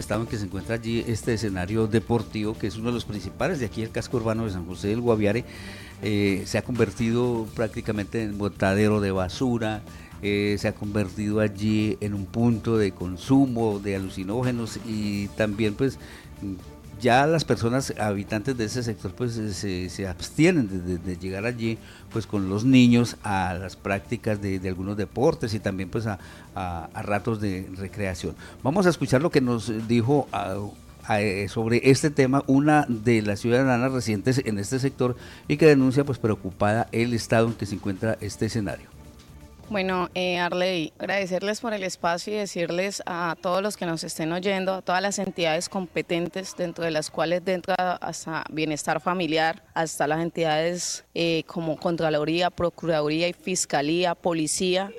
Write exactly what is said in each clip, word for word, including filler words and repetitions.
estado en que se encuentra allí este escenario deportivo, que es uno de los principales de aquí el casco urbano de San José del Guaviare. Eh, se ha convertido prácticamente en botadero de basura, eh, se ha convertido allí en un punto de consumo de alucinógenos, y también pues ya las personas habitantes de ese sector pues se, se abstienen de, de, de llegar allí pues con los niños a las prácticas de, de algunos deportes, y también pues a, a, a ratos de recreación. Vamos a escuchar lo que nos dijo a, sobre este tema una de las ciudadanas residentes en este sector, y que denuncia pues preocupada el estado en que se encuentra este escenario. Bueno, eh, Arley, agradecerles por el espacio y decirles a todos los que nos estén oyendo, a todas las entidades competentes, dentro de las cuales entra hasta Bienestar Familiar, hasta las entidades eh, como Contraloría, Procuraduría y Fiscalía, Policía,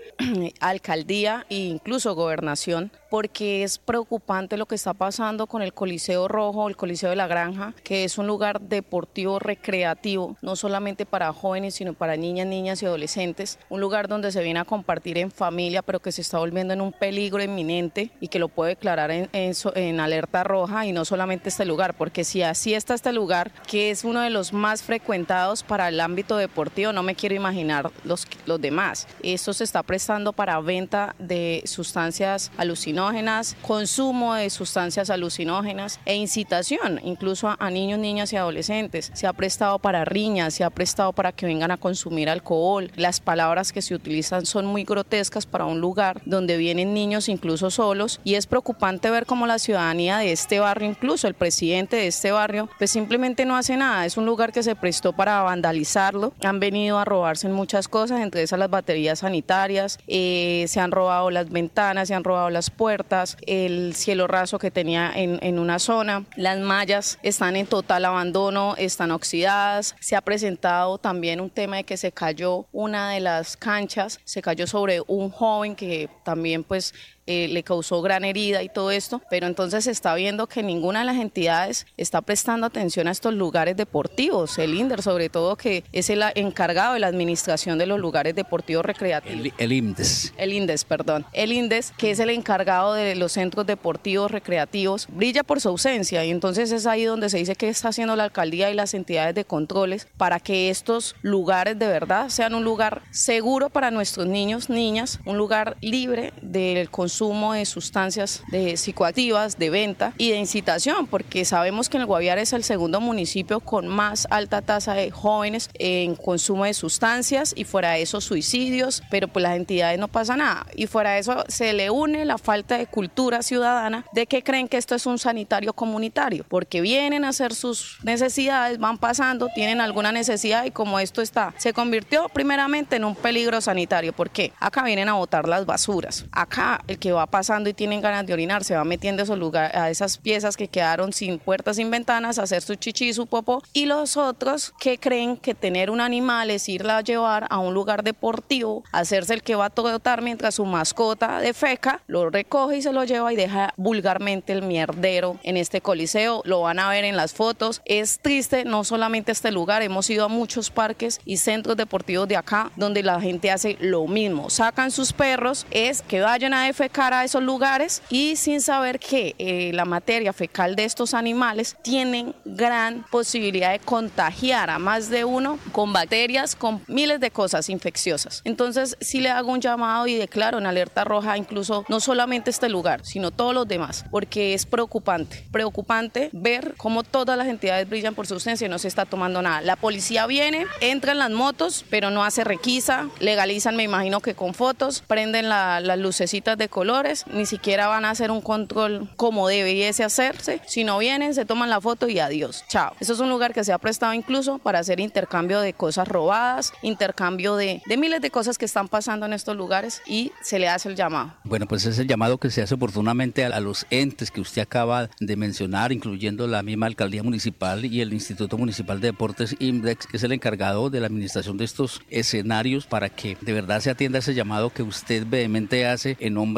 Alcaldía e incluso Gobernación, porque es preocupante lo que está pasando con el Coliseo Rojo, el Coliseo de la Granja, que es un lugar deportivo recreativo, no solamente para jóvenes, sino para niñas, niñas y adolescentes, un lugar donde se viene a compartir en familia, pero que se está volviendo en un peligro inminente y que lo puedo declarar en, en, en alerta roja, y no solamente este lugar, porque si así está este lugar, que es uno de los más frecuentados para el ámbito deportivo, no me quiero imaginar los, los demás. Esto se está prestando para venta de sustancias alucinógenas, consumo de sustancias alucinógenas e incitación, incluso a, a niños, niñas y adolescentes. Se ha prestado para riñas, se ha prestado para que vengan a consumir alcohol. Las palabras que se utilizan son muy grotescas para un lugar donde vienen niños incluso solos, y es preocupante ver cómo la ciudadanía de este barrio, incluso el presidente de este barrio, pues simplemente no hace nada. Es un lugar que se prestó para vandalizarlo, han venido a robarse en muchas cosas, entre esas las baterías sanitarias, eh, se han robado las ventanas, se han robado las puertas, el cielo raso que tenía en, en una zona, las mallas están en total abandono, están oxidadas. Se ha presentado también un tema de que se cayó una de las canchas, se cayó sobre un joven que también pues Eh, le causó gran herida y todo esto, pero entonces se está viendo que ninguna de las entidades está prestando atención a estos lugares deportivos. El INDER, sobre todo, que es el encargado de la administración de los lugares deportivos recreativos. El, el INDES. El INDES, perdón. El INDES, que es el encargado de los centros deportivos recreativos, brilla por su ausencia, y entonces es ahí donde se dice que está haciendo la alcaldía y las entidades de controles para que estos lugares de verdad sean un lugar seguro para nuestros niños, niñas, un lugar libre del consumo consumo de sustancias de psicoactivas, de venta y de incitación, porque sabemos que en el Guaviare es el segundo municipio con más alta tasa de jóvenes en consumo de sustancias, y fuera de eso suicidios, pero pues las entidades no pasa nada, y fuera de eso se le une la falta de cultura ciudadana de que creen que esto es un sanitario comunitario, porque vienen a hacer sus necesidades, van pasando, tienen alguna necesidad, y como esto está, se convirtió primeramente en un peligro sanitario. ¿Por qué? Acá vienen a botar las basuras, acá el que va pasando y tienen ganas de orinar se va metiendo a esos lugares, a esas piezas que quedaron sin puertas, sin ventanas, a hacer su chichi y su popó, y los otros que creen que tener un animal es irla a llevar a un lugar deportivo, hacerse el que va a trotar mientras su mascota defeca, lo recoge y se lo lleva y deja vulgarmente el mierdero en este coliseo. Lo van a ver en las fotos. Es triste, no solamente este lugar, hemos ido a muchos parques y centros deportivos de acá donde la gente hace lo mismo, sacan sus perros, es que vayan a defecar a esos lugares, y sin saber que eh, la materia fecal de estos animales tienen gran posibilidad de contagiar a más de uno con bacterias, con miles de cosas infecciosas. Entonces sí le hago un llamado y declaro en alerta roja incluso no solamente este lugar, sino todos los demás, porque es preocupante, preocupante ver cómo todas las entidades brillan por su ausencia y no se está tomando nada. La policía viene, entra en las motos, pero no hace requisa, legalizan, me imagino que con fotos, prenden la, las lucecitas de colores, ni siquiera van a hacer un control como debiese hacerse, si no vienen, se toman la foto y adiós, chao. Eso es un lugar que se ha prestado incluso para hacer intercambio de cosas robadas, intercambio de, de miles de cosas que están pasando en estos lugares, y se le hace el llamado. Bueno, pues es el llamado que se hace oportunamente a, a los entes que usted acaba de mencionar, incluyendo la misma alcaldía municipal y el Instituto Municipal de Deportes INDEX, que es el encargado de la administración de estos escenarios, para que de verdad se atienda ese llamado que usted vehemente hace en nombre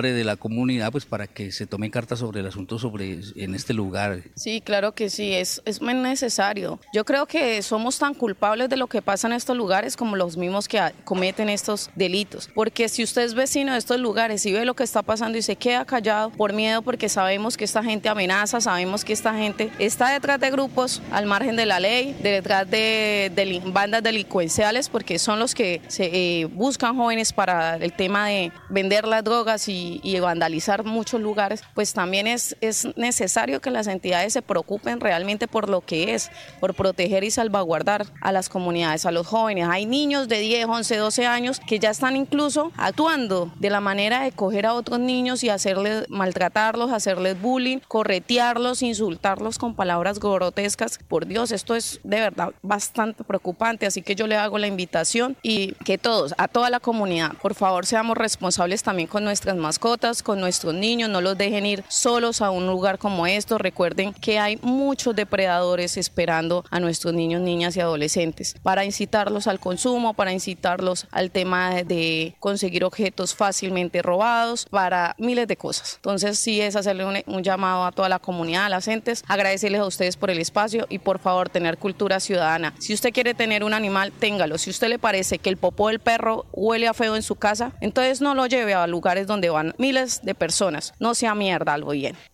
nombre de la comunidad, pues para que se tomen cartas sobre el asunto sobre en este lugar. Sí, claro que sí, es, es muy necesario. Yo creo que somos tan culpables de lo que pasa en estos lugares como los mismos que cometen estos delitos, porque si usted es vecino de estos lugares y ve lo que está pasando y se queda callado por miedo, porque sabemos que esta gente amenaza, sabemos que esta gente está detrás de grupos al margen de la ley, detrás de, de bandas delincuenciales, porque son los que se eh, buscan jóvenes para el tema de vender las drogas y, y vandalizar muchos lugares, pues también es, es necesario que las entidades se preocupen realmente por lo que es, por proteger y salvaguardar a las comunidades, a los jóvenes. Hay niños de diez, once, doce años que ya están incluso actuando de la manera de coger a otros niños y hacerles, maltratarlos, hacerles bullying, corretearlos, insultarlos con palabras grotescas. Por Dios, esto es de verdad bastante preocupante, así que yo le hago la invitación y que todos, a toda la comunidad, por favor seamos responsables también con nuestras mascotas, con nuestros niños, no los dejen ir solos a un lugar como esto. Recuerden que hay muchos depredadores esperando a nuestros niños, niñas y adolescentes para incitarlos al consumo, para incitarlos al tema de conseguir objetos fácilmente robados, para miles de cosas. Entonces sí es hacerle un, un llamado a toda la comunidad, a las entes, agradecerles a ustedes por el espacio y por favor tener cultura ciudadana. Si usted quiere tener un animal, téngalo. Si a usted le parece que el popó del perro huele a feo en su casa, entonces no lo lleve a lugares donde van miles de personas. No sea mierda, algo bien.